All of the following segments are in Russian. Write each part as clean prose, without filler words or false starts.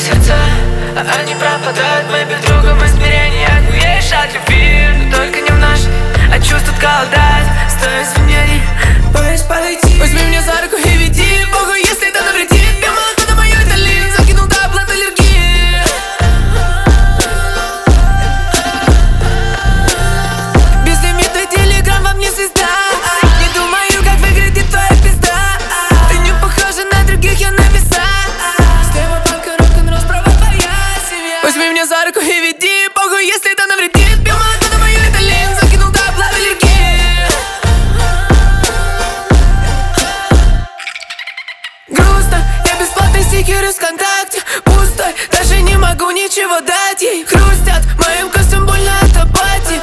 сердца, а они пропадают. Мы без друга в измерениях уедешь от любви, но только не в наш, а чувств тут голодает. Стоит сомнений, боюсь подойти. Возьми меня за руку и веди, похуй, если это навредит. Я молоко на мою Италин, закинул таблет аллергии. Безлимитный телеграм во мне звезда. Не думаю, как выглядит твоя пизда. Ты не похожа на других, я на веса. Слева банка, рок-н-ролл, справа твоя семья. Возьми меня за руку и веди, похуй, если это навредит. Я молоко на мою Италин, закинул таблет аллергии. Грустно, я бесплатный стикер из ВКонтакте. Пустой, даже не могу ничего дать ей. Хрустят, моим костям больно от апатии.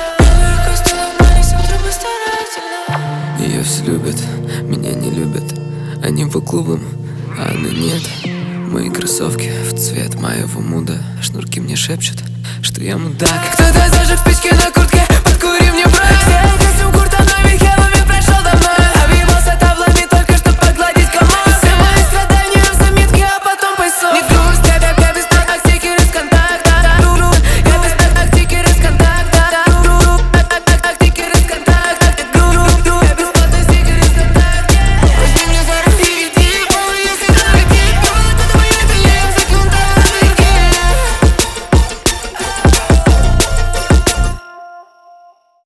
Ее все любят, меня не любят. Они по клубам, а она нет. Мои кроссовки в цвет моего муда. Шнурки мне шепчут, что я мудак. Кто-то зажег спички на куртке, подкури мне брат.